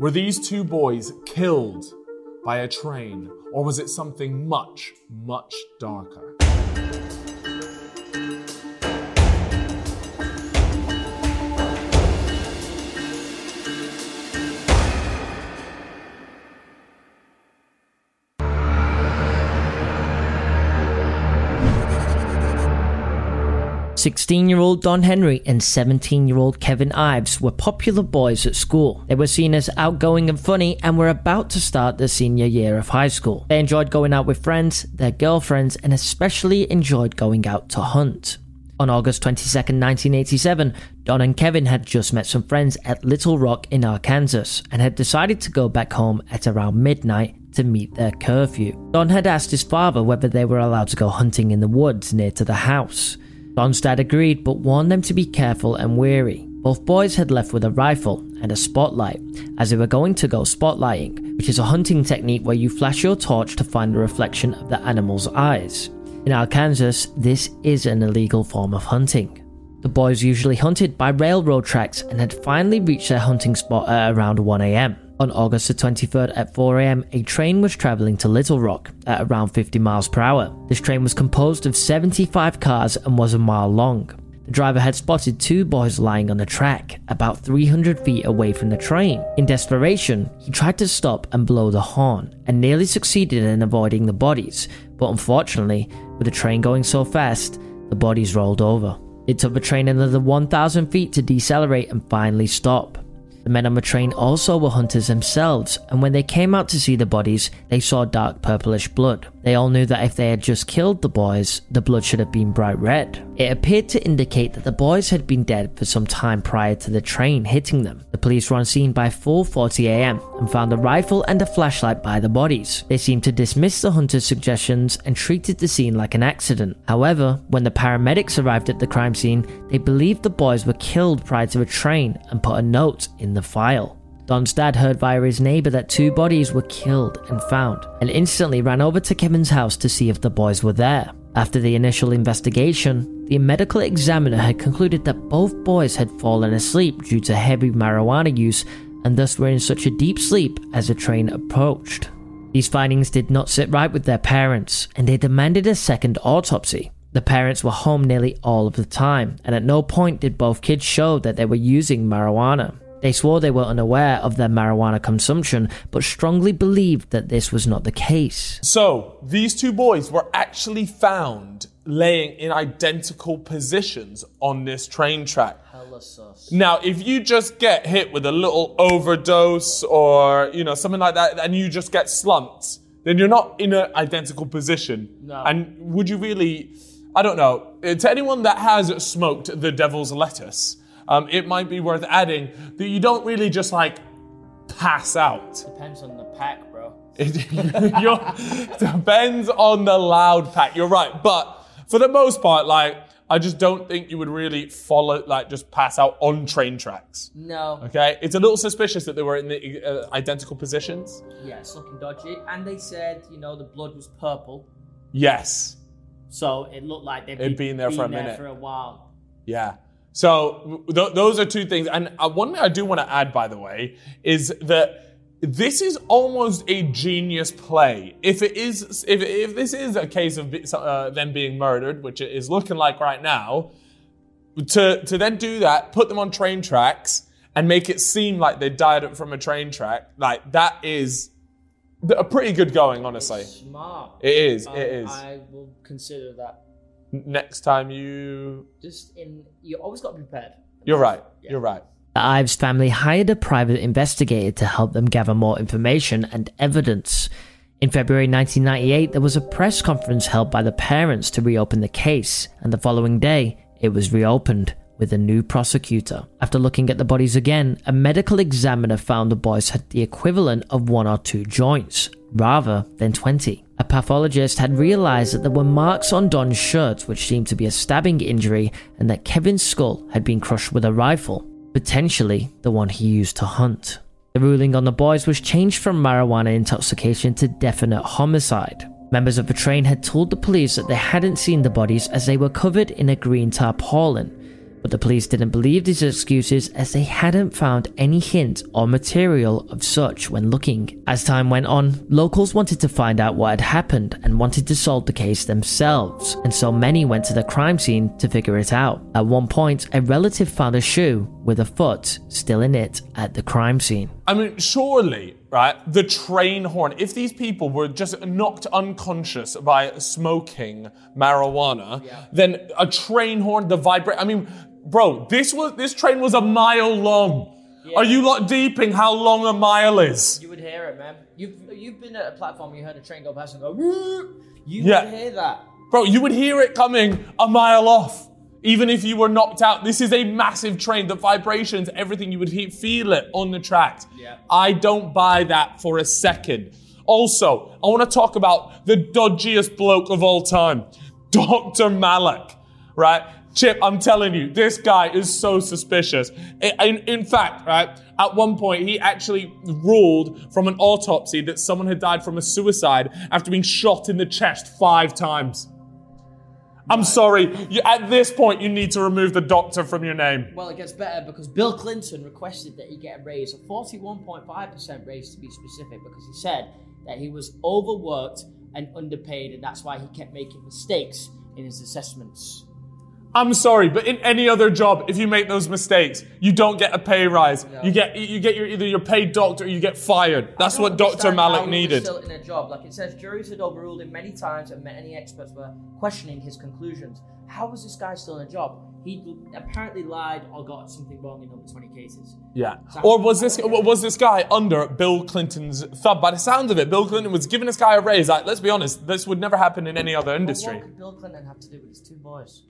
Were these two boys killed by a train, or was it something much, much darker? "16-year-old Don Henry and 17-year-old Kevin Ives were popular boys at school. They were seen as outgoing and funny and were about to start their senior year of high school. They enjoyed going out with friends, their girlfriends, and especially enjoyed going out to hunt. On August 22nd, 1987, Don and Kevin had just met some friends at Little Rock in Arkansas and had decided to go back home at around midnight to meet their curfew. Don had asked his father whether they were allowed to go hunting in the woods near to the house. Don's dad agreed but warned them to be careful and wary. Both boys had left with a rifle and a spotlight, as they were going to go spotlighting, which is a hunting technique where you flash your torch to find the reflection of the animal's eyes. In Arkansas, this is an illegal form of hunting. The boys usually hunted by railroad tracks and had finally reached their hunting spot at around 1 a.m. On August the 23rd at 4 a.m, a train was travelling to Little Rock at around 50 miles per hour. This train was composed of 75 cars and was a mile long. The driver had spotted two boys lying on the track, about 300 feet away from the train. In desperation, he tried to stop and blow the horn, and nearly succeeded in avoiding the bodies, but unfortunately, with the train going so fast, the bodies rolled over. It took the train another 1,000 feet to decelerate and finally stop. The men on the train also were hunters themselves, and when they came out to see the bodies, they saw dark purplish blood. They all knew that if they had just killed the boys, the blood should have been bright red. It appeared to indicate that the boys had been dead for some time prior to the train hitting them. The police were on scene by 4:40 a.m. and found a rifle and a flashlight by the bodies. They seemed to dismiss the hunters' suggestions and treated the scene like an accident. However, when the paramedics arrived at the crime scene, they believed the boys were killed prior to the train and put a note in the file. Don's dad heard via his neighbor that two bodies were killed and found, and instantly ran over to Kevin's house to see if the boys were there. After the initial investigation, the medical examiner had concluded that both boys had fallen asleep due to heavy marijuana use and thus were in such a deep sleep as the train approached. These findings did not sit right with their parents, and they demanded a second autopsy. The parents were home nearly all of the time, and at no point did both kids show that they were using marijuana. They swore they were unaware of their marijuana consumption, but strongly believed that this was not the case. So, these two boys were actually found laying in identical positions on this train track. Hella sus. Now, if you just get hit with a little overdose or, something like that, and you just get slumped, then you're not in an identical position. No. And would you really, I don't know, to anyone that has smoked the devil's lettuce, it might be worth adding that you don't really just pass out. Depends on the pack, bro. Depends on the loud pack. You're right. But for the most part, I just don't think you would really follow, just pass out on train tracks. No. Okay? It's a little suspicious that they were in the identical positions. Yeah, it's looking dodgy. And they said, the blood was purple. Yes. So it looked like they'd been there for a minute. For a while. Yeah. So those are two things. And one thing I do want to add, by the way, is that this is almost a genius play. If this is a case of them being murdered, which it is looking like right now, to then do that, put them on train tracks and make it seem like they died from a train track, that is a pretty good going, honestly. It's smart. It is. It is. I will consider that. Next time you always got to be prepared. You're right. Yeah. You're right. The Ives family hired a private investigator to help them gather more information and evidence. In February 1998, there was a press conference held by the parents to reopen the case, and the following day, it was reopened with a new prosecutor. After looking at the bodies again, a medical examiner found the boys had the equivalent of 1 or 2 joints, rather than 20. A pathologist had realized that there were marks on Don's shirt which seemed to be a stabbing injury, and that Kevin's skull had been crushed with a rifle, potentially the one he used to hunt. The ruling on the boys was changed from marijuana intoxication to definite homicide. Members of the train had told the police that they hadn't seen the bodies as they were covered in a green tarpaulin, But the police didn't believe these excuses as they hadn't found any hint or material of such when looking. As time went on, locals wanted to find out what had happened and wanted to solve the case themselves, and so many went to the crime scene to figure it out. At one point, a relative found a shoe with a foot still in it at the crime scene. I mean, surely, right, the train horn, if these people were just knocked unconscious by smoking marijuana, then a train horn, the vibrate, I mean, bro, this train was a mile long. Yeah. Are you lot deeping how long a mile is? You would hear it, man. You've been at a platform, you heard a train go past and go, woo! You would hear that. Bro, you would hear it coming a mile off. Even if you were knocked out, this is a massive train. The vibrations, everything, you would feel it on the tracks. Yeah. I don't buy that for a second. Also, I want to talk about the dodgiest bloke of all time, Dr. Malik, right? Chip, I'm telling you, this guy is so suspicious. In fact, right, at one point, he actually ruled from an autopsy that someone had died from a suicide after being shot in the chest 5 times. I'm sorry, at this point, you need to remove the doctor from your name. Well, it gets better because Bill Clinton requested that he get a raise, a 41.5% raise to be specific, because he said that he was overworked and underpaid, and that's why he kept making mistakes in his assessments. I'm sorry, but in any other job, if you make those mistakes, you don't get a pay rise. No. You get either your paid doctor or you get fired. That's what Dr. Malik needed. Still in a job, like it says, juries had overruled him many times, and many experts were questioning his conclusions. How was this guy still in a job? He apparently lied or got something wrong in over 20 cases. Yeah. Or was this guy under Bill Clinton's thumb? By the sound of it, Bill Clinton was giving this guy a raise. Like, let's be honest, this would never happen in any other industry. What could Bill Clinton have to do with his 2 boys?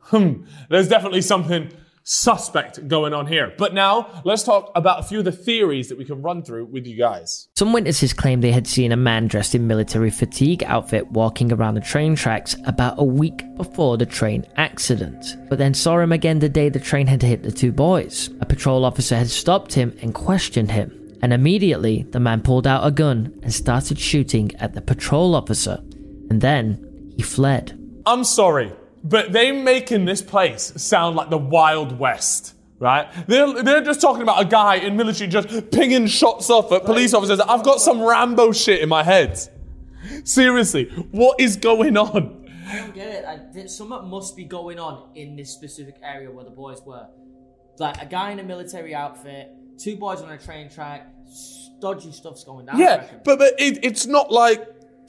There's definitely something suspect going on here. But now, let's talk about a few of the theories that we can run through with you guys. Some witnesses claimed they had seen a man dressed in military fatigue outfit walking around the train tracks about a week before the train accident, but then saw him again the day the train had hit the 2 boys. A patrol officer had stopped him and questioned him, and immediately the man pulled out a gun and started shooting at the patrol officer, and then he fled. I'm sorry, but they're making this place sound like the Wild West, right? They're just talking about a guy in military just pinging shots off at police officers. I've got some Rambo shit in my head. Seriously, what is going on? I don't get it. Something must be going on in this specific area where the boys were. Like a guy in a military outfit, 2 boys on a train track, dodgy stuff's going down. Yeah, but it's not like,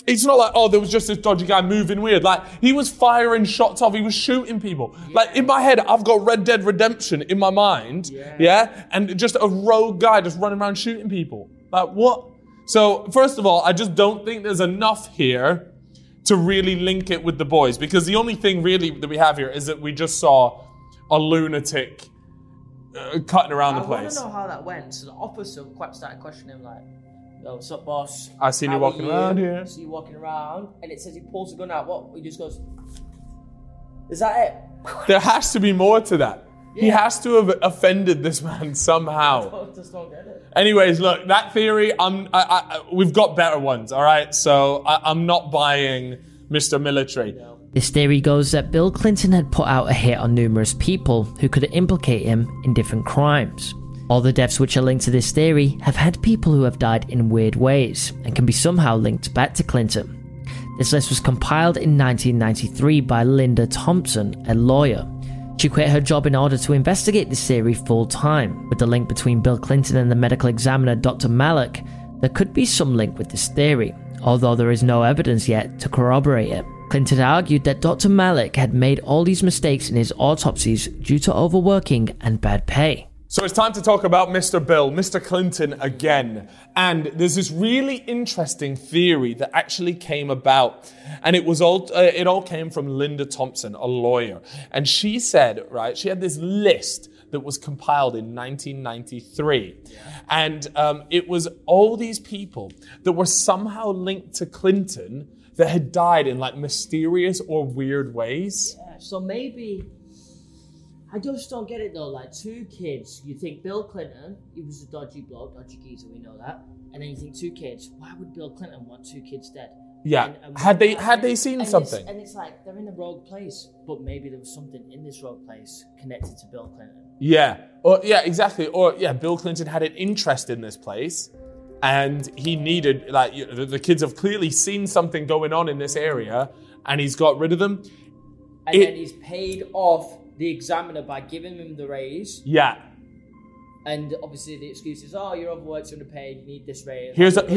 oh, there was just this dodgy guy moving weird. Like, he was firing shots off. He was shooting people. Yeah. Like, in my head, I've got Red Dead Redemption in my mind. Yeah? And just a rogue guy just running around shooting people. Like, what? So, first of all, I just don't think there's enough here to really link it with the boys. Because the only thing really that we have here is that we just saw a lunatic cutting around the place. I want to know how that went. So the officer started questioning him, like, yo, what's up, boss? I seen you walking around here. I see you walking around, and it says he pulls the gun out. What? He just goes, is that it? There has to be more to that. Yeah. He has to have offended this man somehow. I just don't get it. Anyways, look, that theory, we've got better ones, all right? So I'm not buying Mr. Military. No. This theory goes that Bill Clinton had put out a hit on numerous people who could implicate him in different crimes. All the deaths which are linked to this theory have had people who have died in weird ways and can be somehow linked back to Clinton. This list was compiled in 1993 by Linda Thompson, a lawyer. She quit her job in order to investigate this theory full time. With the link between Bill Clinton and the medical examiner Dr. Malik, there could be some link with this theory, although there is no evidence yet to corroborate it. Clinton argued that Dr. Malik had made all these mistakes in his autopsies due to overworking and bad pay. So it's time to talk about Mr. Bill, Mr. Clinton again. And there's this really interesting theory that actually came about. And it all came from Linda Thompson, a lawyer. And she said, right, she had this list that was compiled in 1993. And it was all these people that were somehow linked to Clinton that had died in like mysterious or weird ways. Yeah, so maybe... I just don't get it though, like 2 kids, you think Bill Clinton, he was a dodgy bloke, dodgy geezer, we know that, and then you think 2 kids, why would Bill Clinton want 2 kids dead? Yeah. And Had they seen something? And it's like they're in a rogue place, but maybe there was something in this rogue place connected to Bill Clinton. Yeah. Exactly. Bill Clinton had an interest in this place, and he needed, the kids have clearly seen something going on in this area, and he's got rid of them. And then he's paid off the examiner by giving him the raise. Yeah. And obviously the excuse is, you're overworked, underpaid, you need this raise. Here's a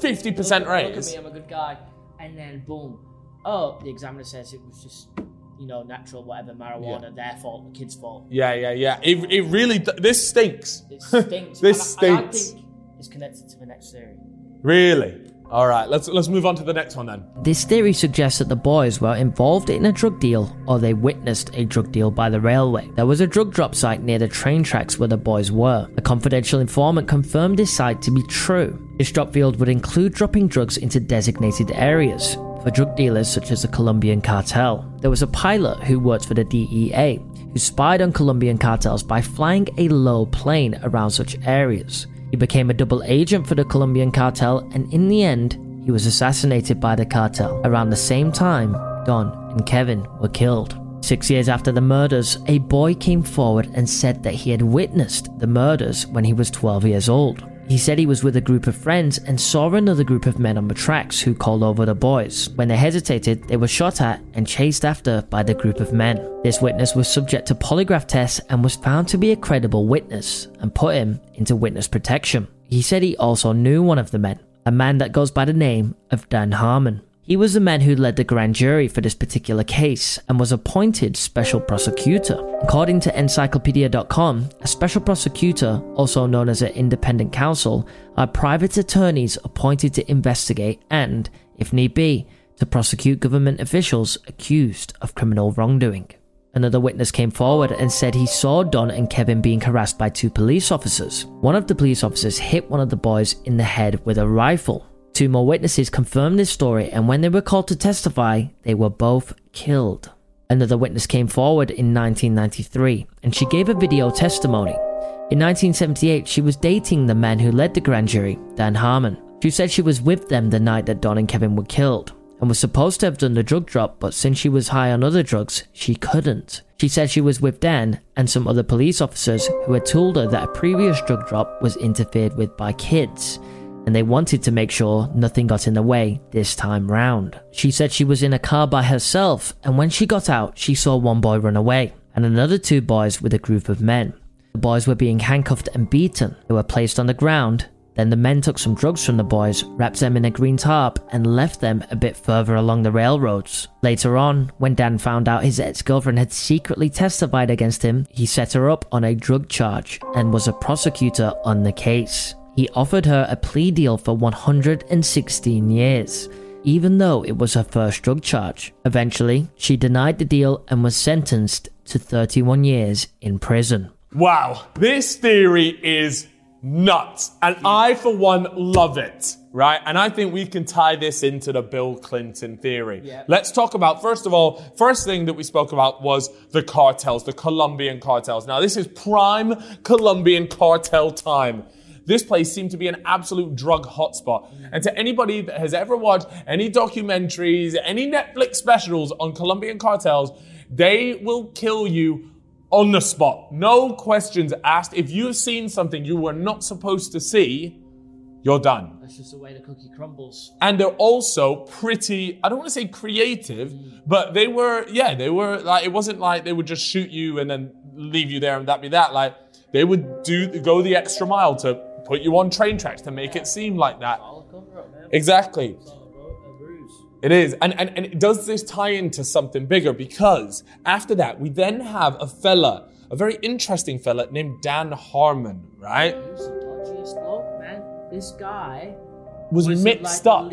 50% raise. Look at me, I'm a good guy. And then boom. Oh, the examiner says it was just, natural, whatever, marijuana, their fault, the kid's fault. Yeah. It really, this stinks. It stinks. This stinks. And I think it's connected to the next theory. Really? All right, let's move on to the next one then. This theory suggests that the boys were involved in a drug deal, or they witnessed a drug deal by the railway. There was a drug drop site near the train tracks where the boys were. A confidential informant confirmed this site to be true. This drop field would include dropping drugs into designated areas for drug dealers such as the Colombian cartel. There was a pilot who worked for the DEA who spied on Colombian cartels by flying a low plane around such areas. He became a double agent for the Colombian cartel, and in the end, he was assassinated by the cartel. Around the same time, Don and Kevin were killed. 6 years after the murders, a boy came forward and said that he had witnessed the murders when he was 12 years old. He said he was with a group of friends and saw another group of men on the tracks who called over the boys. When they hesitated, they were shot at and chased after by the group of men. This witness was subject to polygraph tests and was found to be a credible witness and put him into witness protection. He said he also knew one of the men, a man that goes by the name of Dan Harmon. He was the man who led the grand jury for this particular case and was appointed special prosecutor. According to encyclopedia.com, a special prosecutor, also known as an independent counsel, are private attorneys appointed to investigate and, if need be, to prosecute government officials accused of criminal wrongdoing. Another witness came forward and said he saw Don and Kevin being harassed by two police officers. One of the police officers hit one of the boys in the head with a rifle. Two more witnesses confirmed this story, and when they were called to testify, they were both killed. Another witness came forward in 1993, and she gave a video testimony. In 1978, she was dating the man who led the grand jury, Dan Harmon. She said she was with them the night that Don and Kevin were killed, and was supposed to have done the drug drop, but since she was high on other drugs, she couldn't. She said she was with Dan and some other police officers who had told her that a previous drug drop was interfered with by kids, and they wanted to make sure nothing got in the way this time round. She said she was in a car by herself, and when she got out, she saw one boy run away, and another two boys with a group of men. The boys were being handcuffed and beaten. They were placed on the ground. Then the men took some drugs from the boys, wrapped them in a green tarp, and left them a bit further along the railroads. Later on, when Dan found out his ex-girlfriend had secretly testified against him, he set her up on a drug charge and was a prosecutor on the case. He offered her a plea deal for 116 years, even though it was her first drug charge. Eventually, she denied the deal and was sentenced to 31 years in prison. Wow, this theory is nuts. And I, for one, love it, right? And I think we can tie this into the Bill Clinton theory. Yeah. Let's talk about, first of all, first thing that we spoke about was the cartels, the Colombian cartels. Now, this is prime Colombian cartel time. This place seemed to be an absolute drug hotspot. And to anybody that has ever watched any documentaries, any Netflix specials on Colombian cartels, they will kill you on the spot. No questions asked. If you've seen something you were not supposed to see, you're done. That's just the way the cookie crumbles. And they're also pretty, I don't want to say creative, but they were like, it wasn't like they would just shoot you and then leave you there and that be that. Like, they would go the extra mile to put you on train tracks to make it seem like that. Exactly. It is. And does this tie into something bigger? Because after that, we then have a very interesting fella named Dan Harmon, right? He was the dodgiest bloke, man. This guy was mixed up.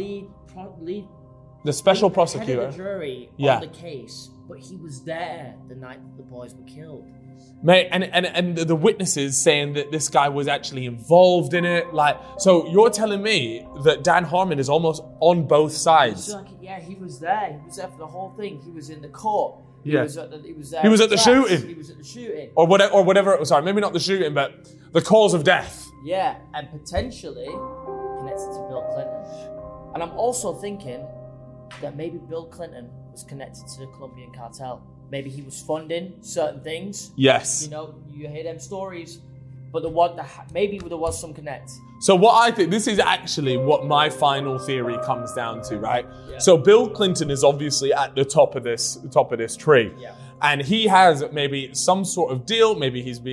The special prosecutor. Head of the jury on the case, but he was there the night that the boys were killed. Mate, and the witnesses saying that this guy was actually involved in it. Like, so you're telling me that Dan Harmon is almost on both sides? He was there. He was there for the whole thing. He was in the court. He was there. He was at the shooting. He was at the shooting. Or whatever. Sorry, maybe not the shooting, but the cause of death. Yeah, and potentially connected to Bill Clinton. And I'm also thinking that maybe Bill Clinton was connected to the Colombian cartel. Maybe he was funding certain things. Yes. You know, you hear them stories, but maybe there was some connect. So what I think, this is actually what my final theory comes down to, right? Yeah. So Bill Clinton is obviously at the top of this tree. Yeah. And he has maybe some sort of deal, maybe he's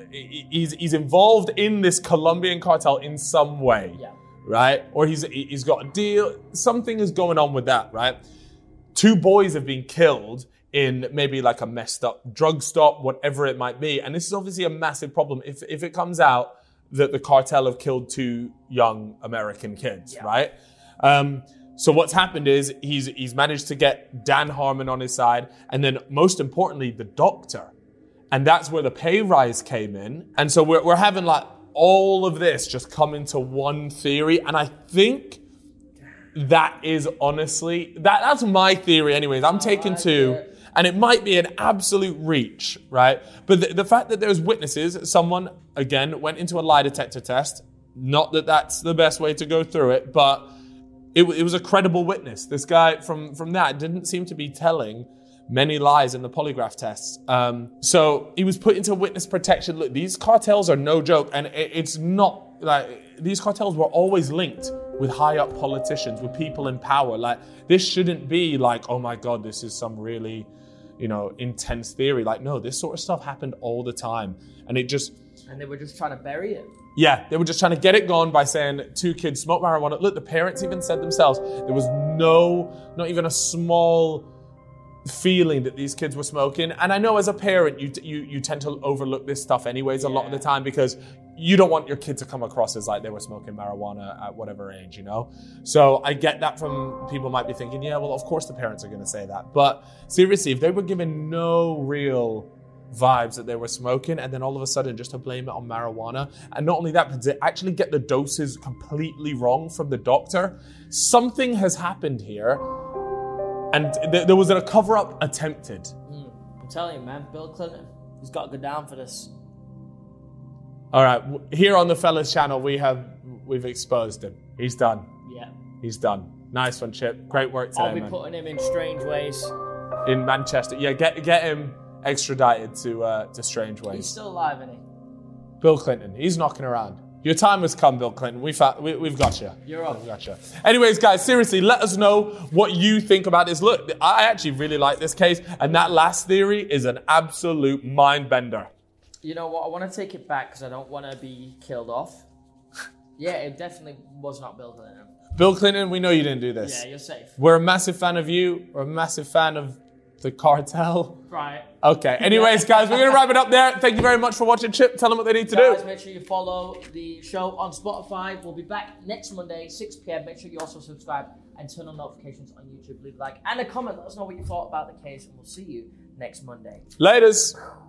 involved in this Colombian cartel in some way. Yeah. Right? Or he's got a deal, something is going on with that, right? 2 boys have been killed in maybe like a messed up drug stop, whatever it might be. And this is obviously a massive problem if it comes out that the cartel have killed 2 young American kids, right? So what's happened is he's managed to get Dan Harmon on his side, and then most importantly, the doctor. And that's where the pay rise came in. And so we're having like all of this just come into one theory. And I think that is honestly, that's my theory anyways. I'm taking 2. And it might be an absolute reach, right? But the fact that there's witnesses, someone, again, went into a lie detector test. Not that that's the best way to go through it, but it was a credible witness. This guy from that didn't seem to be telling many lies in the polygraph tests. So he was put into witness protection. Look, these cartels are no joke. And it's not like these cartels were always linked with high up politicians, with people in power. Like this shouldn't be like, oh my God, this is some really, intense theory. Like, no, this sort of stuff happened all the time. And they were just trying to bury it. Yeah, they were just trying to get it gone by saying 2 kids smoke marijuana. Look, the parents even said themselves, there was not even a small feeling that these kids were smoking. And I know as a parent, you tend to overlook this stuff anyways a lot of the time because you don't want your kid to come across as like they were smoking marijuana at whatever age, So I get that from people might be thinking, yeah, well, of course the parents are going to say that. But seriously, if they were given no real vibes that they were smoking and then all of a sudden just to blame it on marijuana, and not only that, but to actually get the doses completely wrong from the doctor, something has happened here. And there was a cover-up attempted. I'm telling you, man, Bill Clinton, he's got to go down for this. All right, here on the Fellas channel, we've exposed him. He's done. Yeah. He's done. Nice one, Chip. Great work today, I'll be putting him in strange ways. In Manchester. Yeah, get him extradited to Strange Ways. He's still alive, isn't he? Bill Clinton, he's knocking around. Your time has come, Bill Clinton. We've got you. You're up. We've got you. Anyways, guys, seriously, let us know what you think about this. Look, I actually really like this case, and that last theory is an absolute mind bender. You know what? I want to take it back because I don't want to be killed off. Yeah, it definitely was not Bill Clinton. Bill Clinton, we know you didn't do this. Yeah, you're safe. We're a massive fan of you. We're a massive fan of the cartel. Right. Okay. Anyways, guys, we're going to wrap it up there. Thank you very much for watching. Chip, tell them what they need to do. Guys, make sure you follow the show on Spotify. We'll be back next Monday, 6 p.m. Make sure you also subscribe and turn on notifications on YouTube. Leave a like and a comment. Let us know what you thought about the case, and we'll see you next Monday. Laters.